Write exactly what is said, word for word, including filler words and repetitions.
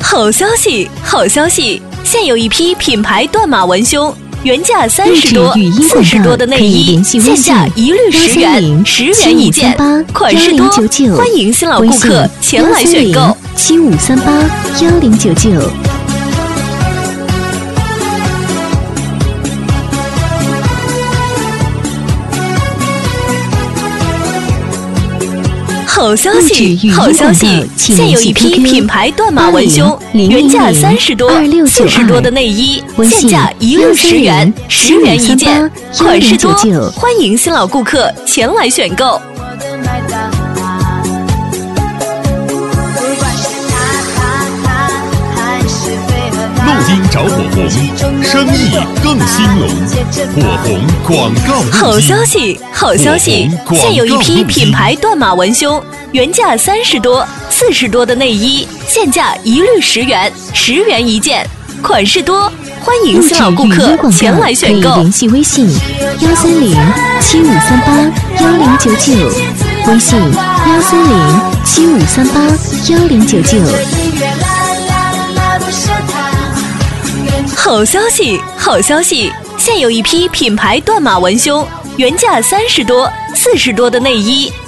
好消息，好消息！现有一批品牌断码文胸，原价三十多、四十多的内衣，现价一律十元，十元一件，款式多，欢迎新老顾客前来选购。 七五三八幺零九九。 好消息，好消息！现有一批品牌断码文胸，原价三十多、四十多的内衣，现价一律十元，十元一件，款式多，欢迎新老顾客前来选购。 路金找火红，生意更兴隆。火红广告。 好消息，好消息！现有一批品牌断码文胸，原价三十多、四十多的内衣，现价一律十元，十元一件，款式多，欢迎新老顾客前来选购。 可以联系微信幺三零七五三八幺零九九，微信幺三零七五三八幺零九九。 好消息，好消息！现有一批品牌断码文胸，原价三十多、四十多的内衣。